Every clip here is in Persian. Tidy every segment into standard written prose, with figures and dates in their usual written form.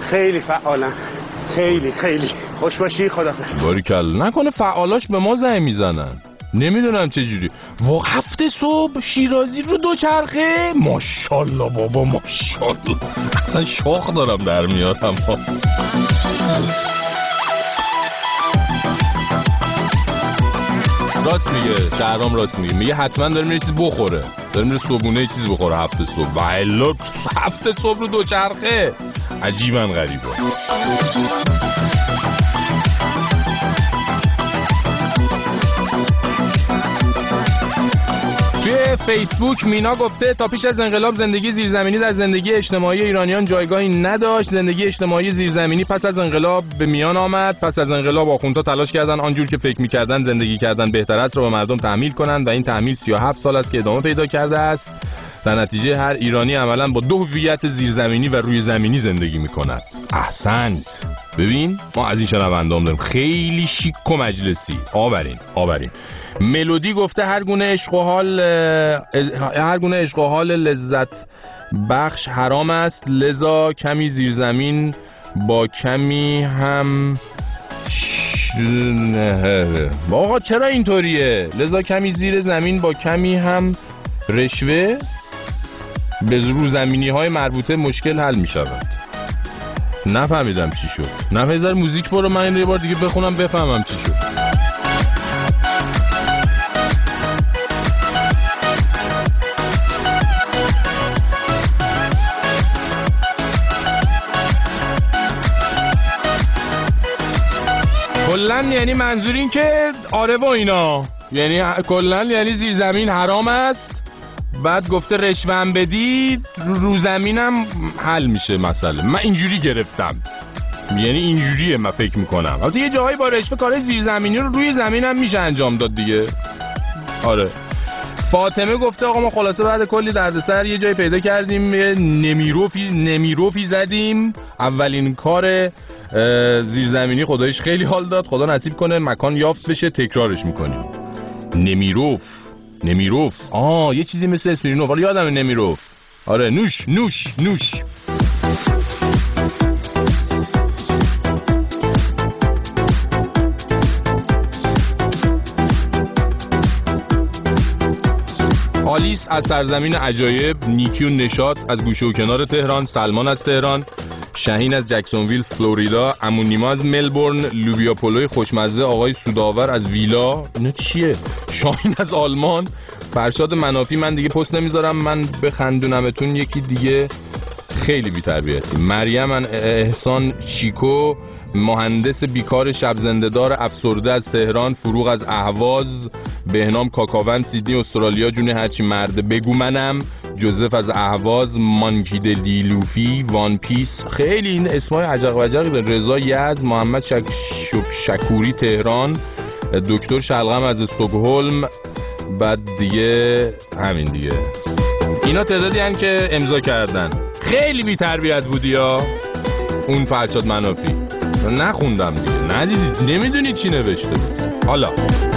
خیلی فعالن، خیلی خوش باشی. خدافظ. باریکلا. نکنه فعالاش به ما زنگ میزنن، نمیدونم چجوری. هفته صبح شیرازی رو دوچرخه، ماشاءالله بابا ماشاءالله، اصلا شاخ دارم در میارم. راست میگه شهرام، راست میگه حتما داره میره چیز بخوره، داره میره صبحونه چیز بخوره هفته صبح. والا هفته صبح رو دوچرخه، عجیبا غریبه. توی فیسبوک مینا گفته تا پیش از انقلاب زندگی زیرزمینی در زندگی اجتماعی ایرانیان جایگاهی نداشت. زندگی اجتماعی زیرزمینی پس از انقلاب به میان آمد. پس از انقلاب آخوندها تلاش کردن آنجور که فکر می‌کردن زندگی کردن بهتر است را به مردم تحمیل کنند و این تحمیل 37 سال است که ادامه پیدا کرده است. در نتیجه هر ایرانی عملاً با دو هویت زیرزمینی و روی زمینی زندگی می‌کند. احسنت. ببین ما از این شنونده‌ام داریم خیلی شیک و مجلسی. آورین. ملودی گفته هر گونه عشق و حال لذت بخش حرام است، لذا کمی زیرزمین با کمی هم آقا چرا اینطوریه؟ لذا کمی زیر زمین با کمی هم رشوه به روزمینی های مربوطه مشکل حل می شود. نفهمیدم چی شد. نفهمیدم موزیک برو من یه بار دیگه بخونم بفهمم چی شد. کلن یعنی منظور این که آره با اینا، یعنی کلن یعنی زیر زمین حرام است. بعد گفته رشوه هم بدی رو زمینم حل میشه مسئله. من اینجوری گرفتم، یعنی اینجوریه من فکر میکنم. البته یه جاهایی با رشوه کارهای زیر زمینی رو روی زمینم میشه انجام داد دیگه. آره. فاطمه گفته آقا ما خلاصه بعد کلی دردسر یه جای پیدا کردیم، نمیروفی زدیم. اولین کار زیرزمینی خدایش خیلی حال داد. خدا نصیب کنه مکان یافت بشه تکرارش میکنیم. نمیروف یه چیزی مثل اسپرینو، ولی یادم نمیروف. آره نوش. آلیس از سرزمین عجایب، نیکیو نشاط از گوشه و کنار تهران، سلمان از تهران، شهین از جکسونویل فلوریدا، امونیما از ملبورن، لوبیا پلوی خوشمزه آقای سوداور از ویلا. اینا چیه؟ شاهین از آلمان، فرشاد منافی من دیگه پست نمیذارم من بخندونمتون یکی دیگه خیلی بی‌تربیتی. مریم احسان چیکو، مهندس بیکار شب زنده‌دار افسرده از تهران، فروغ از اهواز، بهنام کاکاون سیدنی استرالیا، جون هرچی مرد بگو منم، جوزف از اهواز، مانکی دیلوفی، وان پیس. خیلی این اسمای عجق و عجقی داره. رضا یزد، محمد شکوری تهران، دکتر شلغم از استکهلم. بعد دیگه همین دیگه. اینا تعدادی هن که امضا کردن. خیلی بی تربیت بودی یا اون فرشاد منافی. نخوندم دیگه، ندیدید، نمیدونید چی نوشته بود. حالا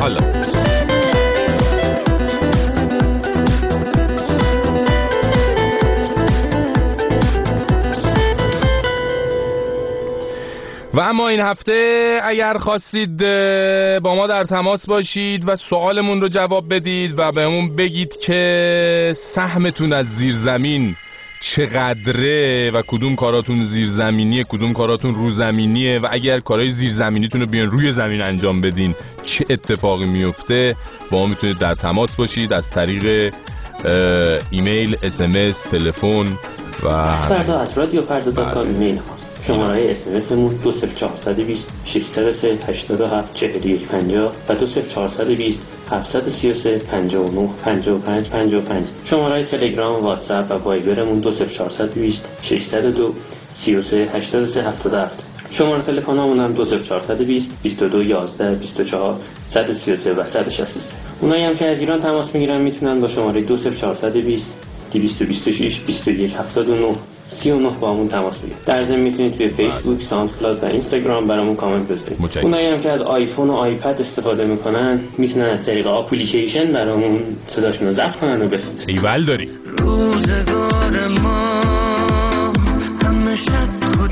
و اما این هفته اگر خواستید با ما در تماس باشید و سوالمون رو جواب بدید و بهمون بگید که سهمتون از زیرزمین چقدره و کدوم کاراتون زیرزمینیه کدوم کاراتون روزمینیه و اگر کارهای زیرزمینیتون رو بیان روی زمین انجام بدین چه اتفاقی میفته، با ما میتونید در تماس باشید از طریق ایمیل، SMS، تلفن و فردا@radiofarda.com ایمیل شماره اس مون 20420 603 87 4150 و 20420 733 59 55 55. شماره تلگرام، واتساپ و وایبرمون 20420 602 33 83 77. شماره تلفنمون هم 20420 22 11 24 133 و 163. اونایی هم که از ایران تماس میگیرن میتونن با شماره 20420 226 21 79 39 با همون تماس بگیرید. در ضمن میتونید توی فیسبوک، ساوند کلاود و اینستاگرام برامون کامنت بذارید. اونایی هم که از آیفون و آیپد استفاده میکنن میتونن از طریق اپلیکیشن برامون صداشون رو ضبط کنن و بفرستن. ایول داری. روزگار ما همه شب رو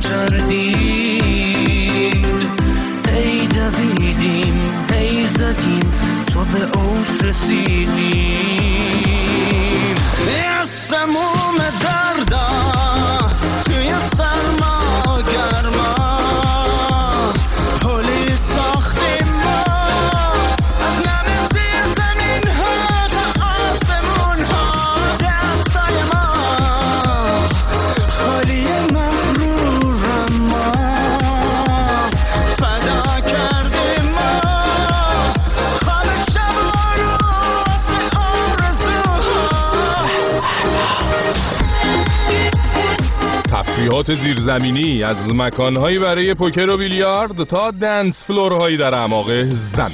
چردیم، هی دویدیم هی زدیم تا به اوج رسیدیم. از تموم دردم توی سرما گرما پلی ساختیم ما، از نم زیر زمین ها تا آسمون ها دستای ما، خالی مغرورم ما، فدا کردیم ما خواب شبا رو واسه آرزوها. تفریحات زیرزمینی از مکانهایی برای پوکر و بیلیارد تا دنس فلورهایی در اعماق زمین.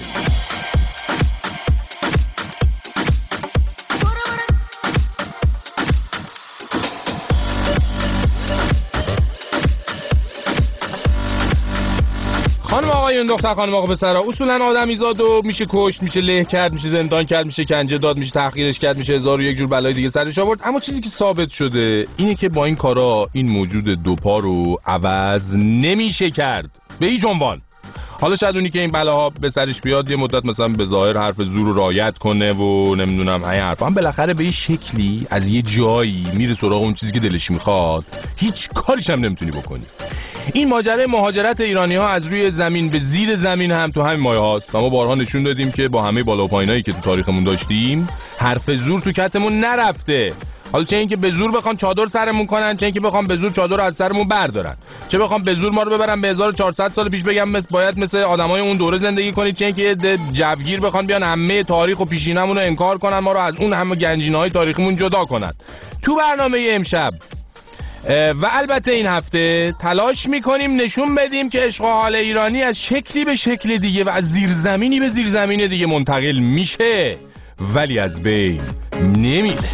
خانم آقایون، دختر خانم آقا پسرها، اصولا آدمیزاد و میشه کشت، میشه له کرد، میشه زندان کرد، میشه کنجه داد، میشه تحقیرش کرد، میشه هزار و یک جور بلای دیگه سرش آورد. اما چیزی که ثابت شده اینه که با این کارا این موجود دوپا رو عوض نمیشه کرد به هیچ عنوان. حالا شاید اونی که این بلاها به سرش بیاد یه مدت مثلا به ظاهر حرف زور رو رعایت کنه و نمیدونم این حرفا، هم بالاخره به یه شکلی از یه جایی میره سراغ اون چیزی که دلش میخواد، هیچ کاریش هم نمیتونی بکنی. این ماجرای مهاجرت ایرانی‌ها از روی زمین به زیر زمین هم تو همین مایه هاست و ما بارها نشون دادیم که با همه بالا و پایینایی که تو تاریخمون داشتیم حرف زور تو کتمون نرفته. حالا چه اینکه به زور بخوان چادر سرمون کنن، چه اینکه بخوان به زور چادر رو از سرمون بردارن، چه بخوان به زور ما رو ببرن به 1400 سال پیش بگم باید مثل آدمای اون دوره زندگی کنید، چه اینکه جوگیر بخوان بیان همه تاریخ و پیشینمون رو انکار کنن، ما رو از اون همه گنجینه‌های تاریخیمون جدا کنن. تو برنامه امشب و البته این هفته تلاش میکنیم نشون بدیم که عشق و حال ایرانی از شکلی به شکل دیگه و از زیرزمینی به زیرزمین دیگه منتقل میشه ولی از بین نمیره.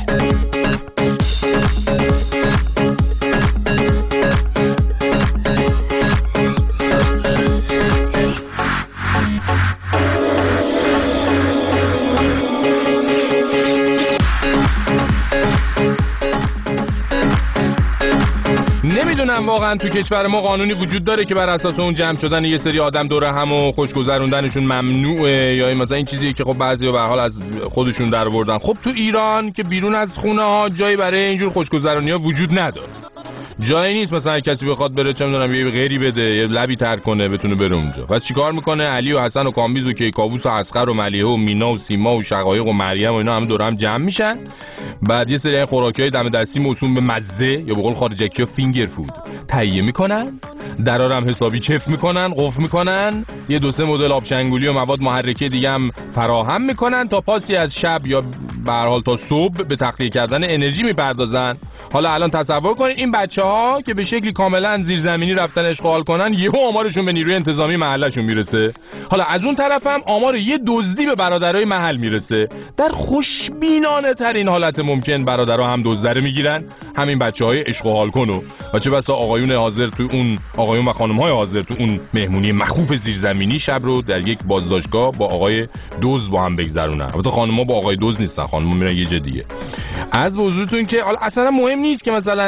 نمیدونم واقعا تو کشور ما قانونی وجود داره که بر اساس اون جمع شدن یه سری آدم دوره هم و خوش گذروندنشون ممنوعه، یا مثلا این چیزیه که خب بعضیا به هر حال از خودشون در آوردن. خب تو ایران که بیرون از خونه ها جایی برای اینجور خوشگذرونی‌ها وجود نداره. جایی نیست مثلا کسی بخواد بره چه میدونم یه غیری بده، یه لبی تر کنه بتونه بره اونجا. پس چیکار میکنه؟ علی و حسن و کامبیز و کیکاووس و اصغر و ملیحه و مینا و سیما و شقایق و مریم و اینا هم دور هم جمع میشن. بعد یه سری خوراکی‌های دم دستی موسوم به مزه یا به قول خارجکی‌ها فینگر فود تهیه میکنن، درارم حسابی چف میکنن، قفل میکنن، یه دو سه مدل آبشنگولی و مواد محرکه دیگه هم فراهم میکنن تا پاسی از شب یا به هر حال تا صبح به تخلیه کردن انرژی میپردازن. حالا الان تصور کنید این بچه‌ها که به شکلی کاملا زیرزمینی رفتن اشغال کنن، یهو آمارشون به نیروی انتظامی محلشون میرسه. حالا از اون طرف هم آمار یه دزدی به برادرای محل میرسه. در خوشبینانه ترین حالت ممکن برادرها هم دزدره میگیرن، همین بچه‌های اشغال کنو. و چه بسا آقایون حاضر تو اون آقایون و خانم‌های حاضر تو اون مهمونی مخوف زیرزمینی شب رو در یک بازداشتگاه با آقای دزد با هم بگذرونن. البته خانم‌ها با آقای دزد نیستن، خانم‌ها میرن یه جا دیگه. از حضورتون که اصلا مهم نیست که مثلا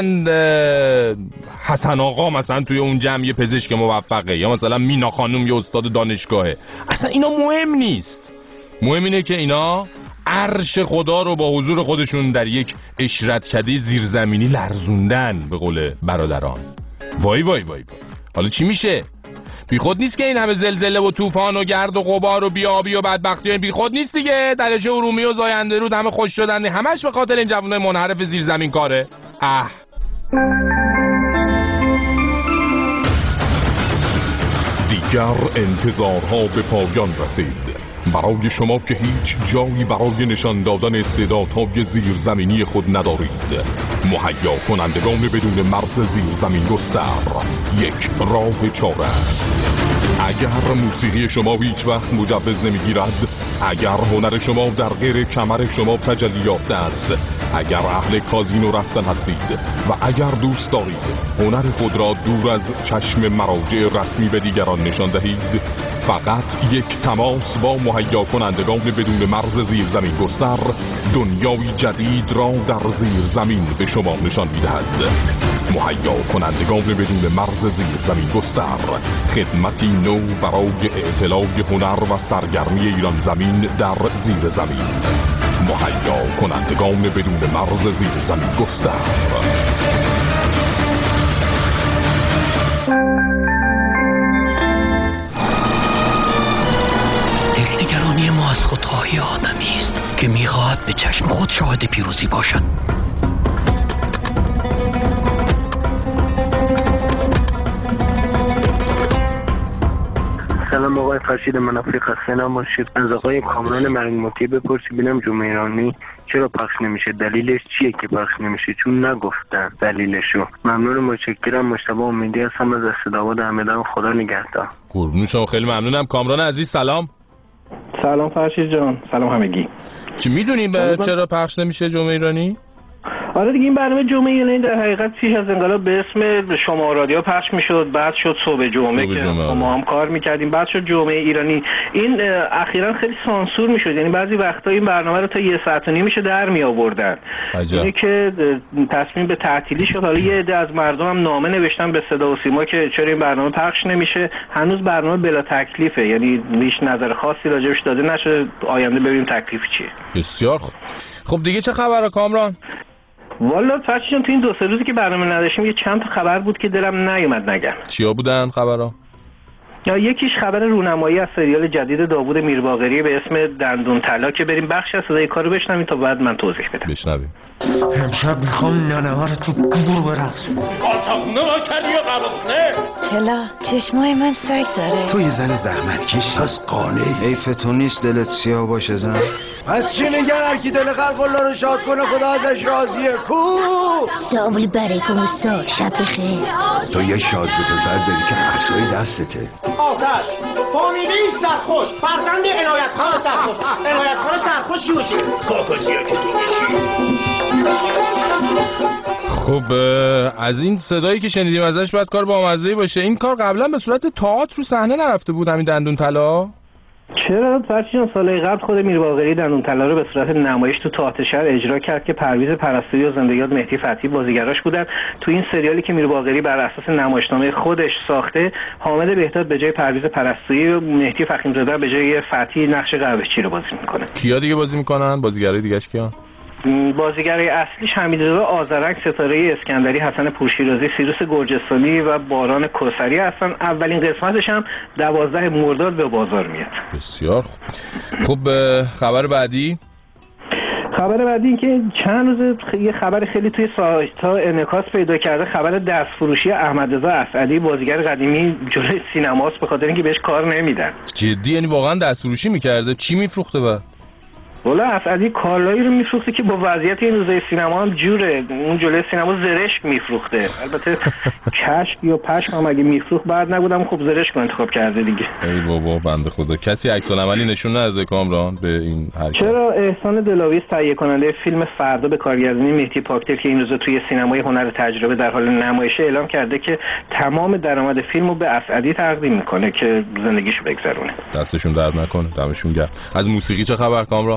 حسن آقا مثلا توی اون جمع یه پزشک موفقه یا مثلا مینا خانم یه استاد دانشگاهه، اصلا اینا مهم نیست. مهم اینه که اینا عرش خدا رو با حضور خودشون در یک اشرتکده زیرزمینی لرزوندن به قول برادران. وای وای وای وای. حالا چی میشه؟ بیخود نیست که این همه زلزله و طوفان و گرد و غبار و بیابی و بدبختی و بیخود نیست دیگه. درجه ارومی و زاینده رود همه خوش شدن، همش به خاطر این جوانای منحرف زیرزمین کاره. دیگر انتظارها به پایان رسید. برای شما که هیچ جایی برای نشان دادن استعدادهای زیرزمینی خود ندارید، مهیا کنندگان بدون مرز زیرزمین گستر یک راه چاره است. اگر موسیقی شما هیچ وقت مجوز نمیگیرد، اگر هنر شما در غیر کمر شما تجلی یافته است، اگر اهل کازینو رفتن هستید و اگر دوست دارید هنر خود را دور از چشم مراجع رسمی به دیگران نشان دهید، فقط یک تماس با مهیا کنندگان بدون مرز زیر زمین گستر دنیای جدید را در زیر زمین به شما نشان می‌دهد. مهیا کنندگان بدون مرز زیر زمین گستر، خدمتی نو برای اطلاع هنر و سرگرمی ایران زمین در زیر زمین. مهیا کنندگان بدون مرز زیر زمین گستر. دلنگرانی ما از خودخواهی آدمی است که می‌خواهد به چشم خود شاهد پیروزی باشد. سلام آقای فرشید منافی، خسته نباشید. از آقای کامران مرنگماتی بپرسی ببینم جمعه ایرانی چرا پخش نمیشه، دلیلش چیه که پخش نمیشه؟ چون نگفتن دلیلشو. ممنون، متشکرم. مجتبی امیدی هستم از اسدآباد همدان. خدا نگهدار. قربون شما، خیلی ممنونم. کامران عزیز سلام. سلام فرشید جان، سلام همگی. چی میدونیم چرا پخش نمیشه جمعه ایرانی؟ آره دیگه، این برنامه جمعه ایرانی در حقیقت پیش از انقلاب به اسم شما رادیو پخش میشد، بعد شد صبح جمعه که ما هم کار میکردیم، بعد شد جمعه ایرانی. این اخیراً خیلی سانسور میشد، یعنی بعضی وقتا این برنامه رو تا 1.5 در می آوردن. اینه که تصمیم به تعطیلی شد. حالا یه عده از مردم هم نامه نوشتن به صدا و سیما که چرا این برنامه پخش نمیشه. هنوز برنامه بلا تکلیفه، یعنی هیچ نظر خاصی راجعش داده نشده. آینده ببینیم تکلیف چیه. بسیار خب دیگه چه خبره کامران؟ والا فرشید تو این 2-3 روزی که برنامه نداشتیم یه چند تا خبر بود که دلم نیومد نگم. چیا بودن خبرها؟ یا یکیش خبر رونمایی از سریال جدید داوود میرباقری به اسم دندون طلا که بریم بخش از صدای کارو بشنویم تا بعد من توضیح بدم. بشنویم. امشب میخوام ننه ها رو تو گور برقصونم. آساخونه ما کردی یا قباخونه؟ تلا چشمای من سگ داره. تو یه زن زحمت کشی از قانه. حیف تو نیست دلت سیاه باشه زن. پس چی میگن هرکی دل خلق الله رو شاد کنه خدا ازش راضیه؟ کو سلام علیکم استاد، شب بخیر. تو یه شاد پسر داری که عصای دستته. آتش فامیلی سرخوش، فرزند عنایت خان سرخوش. عنایت خان سرخوش شوشی کاکازیه که تو میشی. خب از این صدایی که شنیدیم ازش باید کار با مزه‌ای باشه. این کار قبلا به صورت تئاتر رو صحنه نرفته بود همین دندون طلا؟ چرا فرشید سال قبل خود میرباقری دندون طلا رو به صورت نمایش تو تئاتر شهر اجرا کرد که پرویز پرستویی و زنده‌یاد مهدی فتحی بازیگراش بودن. تو این سریالی که میرباقری بر اساس نمایشنامه خودش ساخته، حامد بهداد به جای پرویز پرستویی و مهدی فخیم‌زاده به جای فتحی نقش قهوه‌چی رو بازی میکنه. کیا دیگه بازی میکنن؟ بازیگرای دیگه‌اش کیان؟ بازیگرای اصلیش حمیدرضا آذرک، ستاره اسکندری، حسن پورشیرازی، سیروس گرجستانی و باران کوثری هستن. اولین قسمتش هم 12 مرداد به بازار میاد. بسیار خوب. خبر بعدی؟ خبر بعدی این که چند روز یه خبر خیلی توی سایت‌ها انعکاس پیدا کرده، خبر دستفروشی احمدرضا اسعدی بازیگر قدیمی جلوی سینماست به خاطر اینکه بهش کار نمیدن. جدی؟ یعنی واقعا دستفروشی میکرده؟ چی میفروخته با؟ والا اسعدی کالایی رو میفروخته که با وضعیت این روزای سینما هم جوره. اون جلوی سینما زرشک میفروخته. البته کشک یا پشم هم اگه میفروخت بعد نبودم خب زرشک انتخاب کرده دیگه. ای بابا بنده خدا. کسی عکس العملی نشون نداده کامران به این حرکت؟ چرا احسان دلاویز تهیه کننده فیلم فردا به کارگردانی مهدی پاکدل که این روزا توی سینمای هنر تجربه در حال نمایشه اعلام کرده که تمام درآمد فیلمو به اسعدی تقدیم میکنه که زندگیشو بگذرونه. دستشون درد نکنه، دمشون گرم. از موسیقی چه خبر کامران؟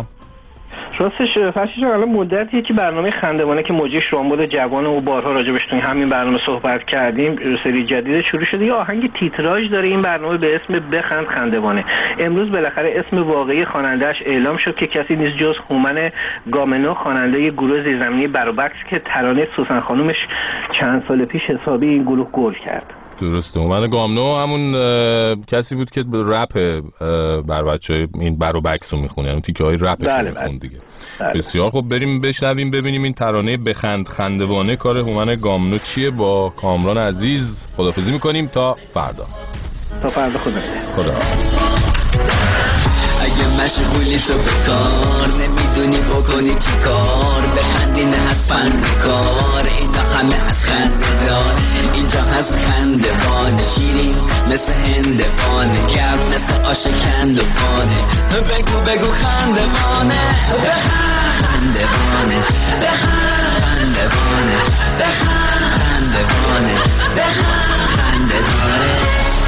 راستش فرشید جان الان مدتیه که برنامه خندوانه که موجی شامبود جوان و بارها راجبش توی همین برنامه صحبت کردیم سری جدید شروع شده. یه آهنگ تیتراژ داره این برنامه به اسم بخند خندوانه. امروز بالاخره اسم واقعی خواننده‌اش اعلام شد که کسی نیست جز هومن گامنو، خواننده گروه زیرزمینی بروبکس که ترانه سوسن خانومش چند سال پیش حسابی این گروه گل کرد. درسته. هومن گامنو همون کسی بود که رپ بر بچه‌های این بروبکس رو میخونه، یعنی تیکه‌های رپش رو میخونه دیگه. بسیار خب، بریم بشنویم ببینیم این ترانه بخند خندوانه کار هومن گامنو چیه. با کامران عزیز خداحافظی میکنیم تا فردا. تا فردا خدا. یه مشغولی تو بکار نمیدونی بکنی چی کار بخندی نه از فندکار اینا همه از خنده دار اینجا هست خندوانه شیرین مثل هندوانه گرم مثل آش کندوانه بگو بگو خندوانه خندوانه خندوانه خندوانه خنده داره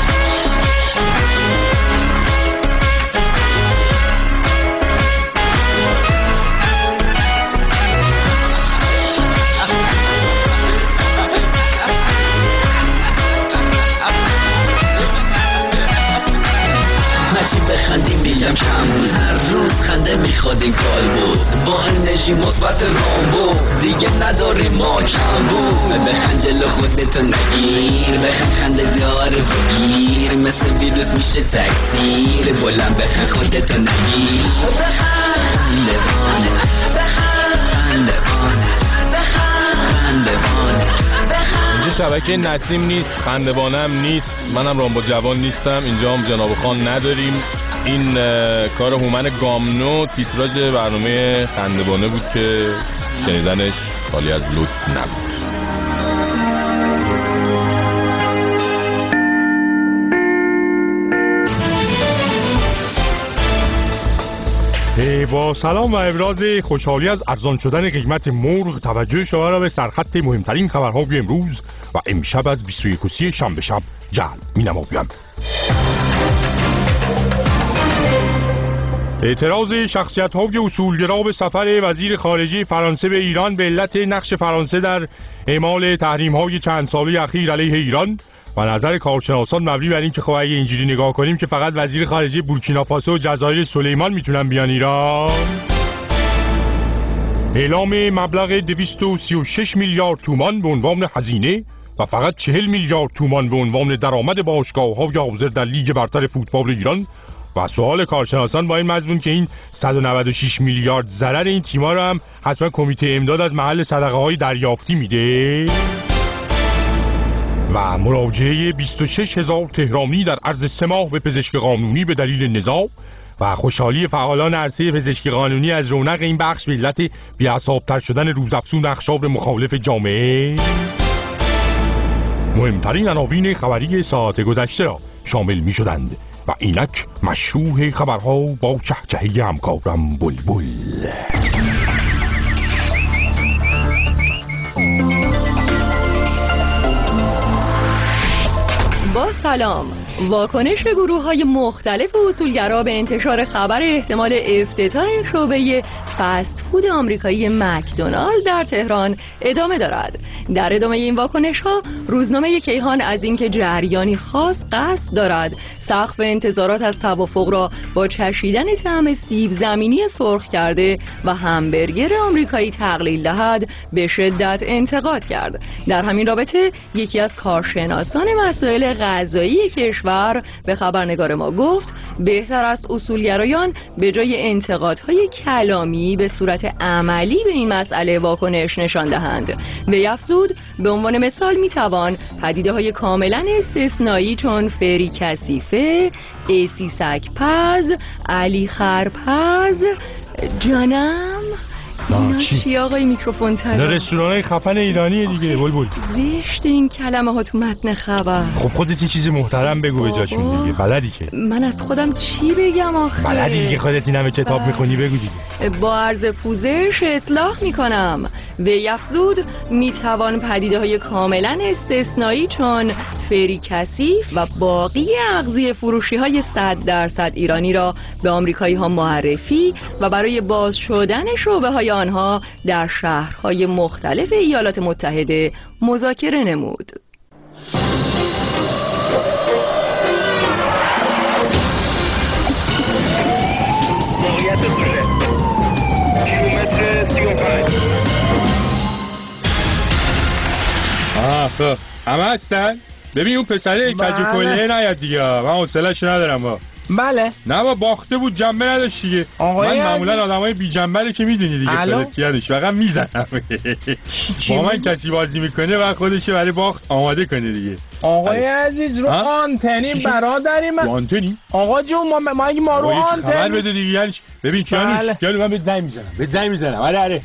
هرچی بخندیم میگم کم بود هر روز خنده میخواد این کال بود با انرژی مثبت رام بود دیگه نداریم ما کم بود بخند جلو خودتو نگیر بخند خنده داره و گیر مثل ویروس میشه تکثیر بلند بخند خودتو نگیر بخند خندوانه بخند خندوانه اینجا شبکه نسیم نیست، خندوانه هم نیست، منم رامبو جوان نیستم، اینجا هم جناب خان نداریم. این کار هومن گامنو تیتراژ برنامه خندوانه بود که شنیدنش خالی از لطف نبود. با سلام و ابراز خوشحالی از ارزان شدن قیمت مرغ توجه شما را به سرخط مهمترین خبرهای امروز و امشب از 21 شنبه شب جلب می‌نمایم. اعتراض شخصیت‌های اصولگرا به سفر وزیر خارجه فرانسه به ایران به علت نقش فرانسه در اعمال تحریم‌های چند ساله اخیر علیه ایران و نظر کارشناسان مبنی بر این که خب اگه اینجوری نگاه کنیم که فقط وزیر خارجه بورکینافاسو و جزایر سلیمان میتونن بیان ایران. اعلام مبلغ 236 میلیارد تومان به عنوان هزینه و فقط 40 میلیارد تومان به عنوان درآمد باشگاه‌های حاضر در لیگ برتر فوتبال ایران و سوال کارشناسان با این مضمون که این 196 میلیارد ضرر این تیم‌ها رو هم حتما کمیته امداد از محل صدقه‌های دریافتی میده. و مراجعه 26,000 تهرانی در عرض 3 ماه به پزشک قانونی به دلیل نزاع و خوشحالی فعالان عرصه پزشکی قانونی از رونق این بخش به علت بی‌اعصاب‌تر شدن روزافزون اقشار مخالف جامعه. مهمترین عناوین خبری ساعت گذشته را شامل می شدند و اینک مشروح خبرها با چهچهه همکارم بلبل. با سلام. واکنش گروه‌های مختلف اصولگرا به انتشار خبر احتمال افتتاح شعبه فست فود آمریکایی مکدونالد در تهران ادامه دارد. در ادامه این واکنش‌ها روزنامه کیهان از اینکه جریانی خاص قصد دارد سقف انتظارات از توافق را با چشیدن طعم سیب زمینی سرخ کرده و همبرگر آمریکایی تقلیل دهد به شدت انتقاد کرد. در همین رابطه یکی از کارشناسان مسائل غذایی کشور به خبرنگار ما گفت بهتر است اصولگرایان به جای انتقادهای کلامی به صورت عملی به این مسئله واکنش نشان دهند. وی افزود به عنوان مثال میتوان پدیده‌های کاملا استثنایی چون فری کثیفه، ایسی سگ‌پز، علی خرپز، جانم اینا چی آقای میکروفون در رستوران‌های خفن ایرانی دیگه بلبل. زشت این کلمه ها تو متن خبر. خب خودت یه چیز محترم بگو به جاشون دیگه. بلدی که من از خودم چی بگم آخه؟ بلدی دیگه خودت این همه کتاب میخونی بگو دیگه. با عرض پوزش اصلاح میکنم. وی افزود میتوان پدیده‌های کاملا استثنایی چون فری کثیف و باقی اغذیه فروشی‌های 100% ایرانی را به آمریکایی‌ها معرفی و برای باز شدن شعبه‌های آنها در شهرهای مختلف ایالات متحده مذاکره نمود. موقعیت دوله کیلومتر 35. خب همه هستن؟ ببین اون پسره کجو کله نیاد دیگه، من حوصله‌اش ندارم با. بله. نه با باخته بود جنبه نداشت دیگه. من معمولا آدمای بی جنبه که میدونی دیگه فلسفیانش فقط میزنم. با من کسی بازی میکنه و خودش برای باخت آماده کنه دیگه. آقای عزیز رو آنتنی برادری من. آنتنی؟ آقا جون ما اگه ما رو آنتن خبر بده دیگه یعنی ببین کیانوش من بهت زنگ میزنم. آره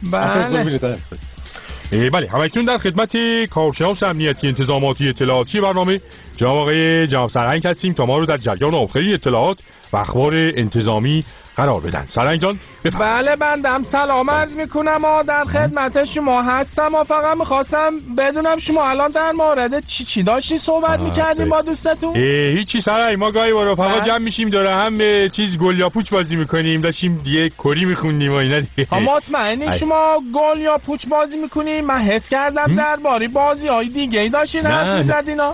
بله همکنون در خدمت کارشناس امنیتی انتظاماتی اطلاعاتی برنامه جناب سرهنگ هستیم تا ما رو در جریان آخرین اطلاعات و اخبار انتظامی قرار بدن. سرهنگ جان بفرمایید. بله بندم سلام عرض میکنم در خدمت شما هستم فقط میخواستم بدونم شما الان در مورد چی داشتی صحبت میکردیم با دوستتون؟ هیچی سرهنگ ما گاهی با رفقا جمع میشیم دوره هم چیز گل یا پوچ بازی میکنیم داشتیم دیگه کری میخوندیم و اینا دیگه. مطمئنی شما گل یا پوچ بازی میکنیم؟ من حس کردم درباره بازی های دیگه ای داشتین حرف میزدین.